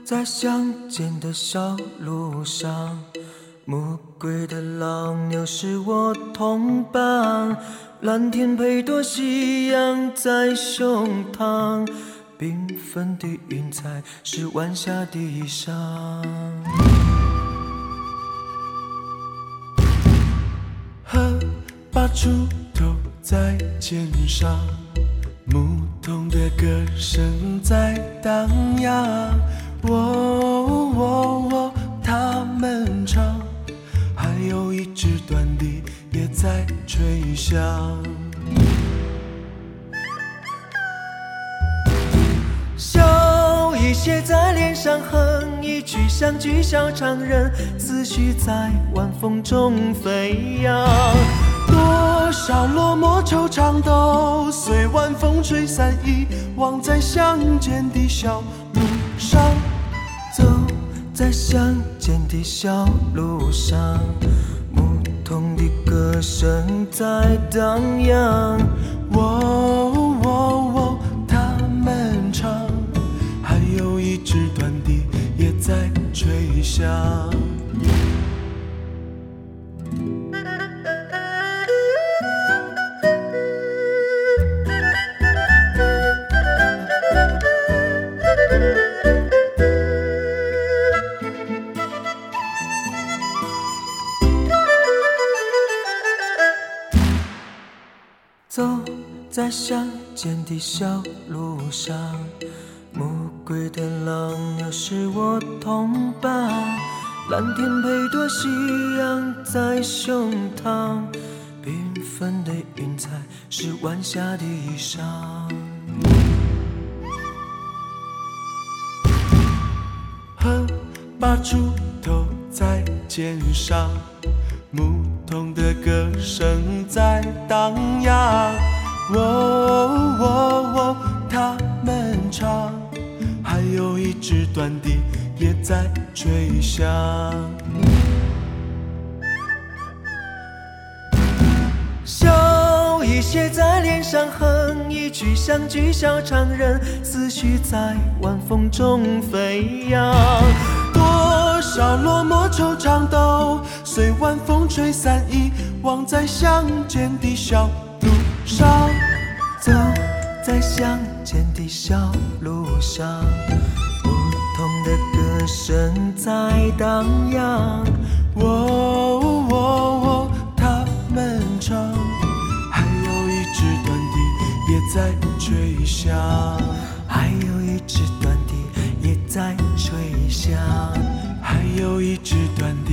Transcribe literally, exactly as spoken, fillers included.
在乡间的小路上，暮归的老牛是我同伴，蓝天配朵夕阳在胸膛，缤纷的云彩是晚霞的衣裳。 河把锄头在肩上，牧童的歌声在荡漾。喔喔喔，他们唱，还有一支短笛也在吹响。 笑意写在脸上，哼一曲乡居小唱人，思绪在晚风中飞扬。 多少落寞惆怅都随晚风吹散，遗忘在乡间的小路上。 走在乡间的小路上，牧童的歌声在荡漾。 喔喔喔，他们唱，还有一支短笛也在吹响。 走在乡间的小路上，暮归的老牛是我同伴，蓝天配朵夕阳在胸膛，缤纷的云彩是晚霞的衣裳。 河把锄头在肩上，牧童的歌声在荡漾。喔喔喔，他们唱，还有一支短笛也在吹响。 笑意写在脸上，哼一曲乡居小唱人，思绪在晚风中飞扬。 多少落寞惆怅都随晚风吹散，遗忘在乡间的小路上。 走在乡间的小路上，牧童的歌声在荡漾。 喔喔喔，他们唱，还有一支短笛也在吹响， 还有一支短笛也在吹响， 还有一支短笛